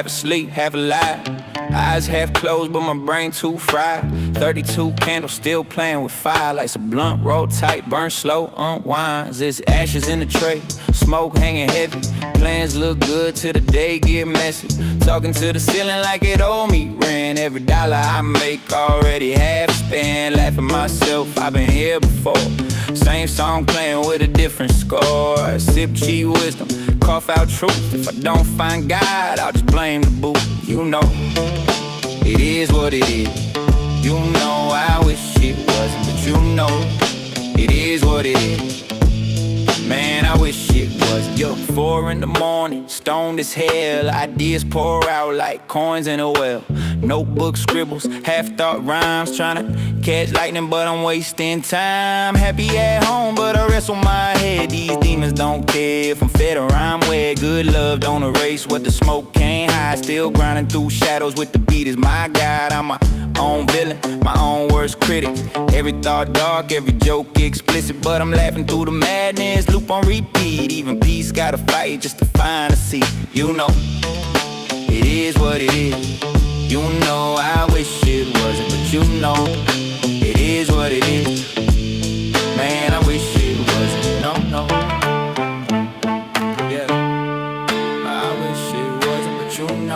half asleep, half alive. Eyes half closed, but my brain too fried. 32 candles still playing with fire. Like a blunt, roll tight, burn slow, unwinds. There's ashes in the tray, smoke hanging heavy. Plans look good till the day get messy. Talking to the ceiling like it owe me rent. Every dollar I make already half spent. Laughing myself, I've been here before. Same song playing with a different score. Sip cheap wisdom, cough out truth. If I don't find God, I'll just blame the booth. You know, it is what it is. You know, I wish it wasn't, but you know, it is what it is. Man, I wish it was. Yo, 4 in the morning, stoned as hell. Ideas pour out like coins in a well. Notebook scribbles, half-thought rhymes. Tryna catch lightning, but I'm wasting time. Happy at home, but I wrestle my head. These demons don't care if I'm fed or I'm wet. Good love don't erase what the smoke can't hide. Still grinding through shadows with the beat is my guide. I'm my own villain, my own worst critic. Every thought dark, every joke explicit, but I'm laughing through the madness. Loop on repeat, even peace gotta fight just to find a seat. You know, it is what it is. You know, I wish it wasn't, but you know, it is what it is. Man, I wish it wasn't, no. Yeah, I wish it wasn't, but you know.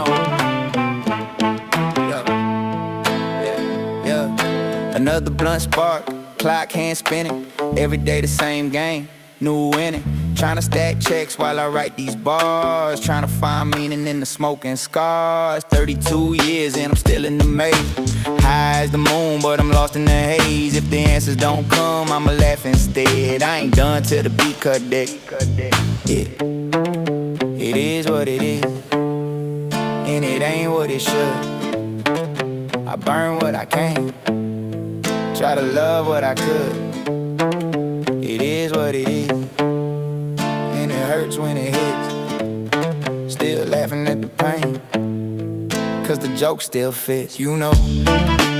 Yeah. Another blunt spark, clock hand spinning. Every day the same game, new winning. Tryna stack checks while I write these bars. Tryna find meaning in the smoke and scars. 32 years and I'm still in the maze. High as the moon, but I'm lost in the haze. If the answers don't come, I'ma laugh instead. I ain't done till the beat cut deck. Yeah, it is what it is, and it ain't what it should. I burn what I can, try to love what I could. It is what it is, and it hurts when it hits. Still laughing at the pain, cause the joke still fits, you know.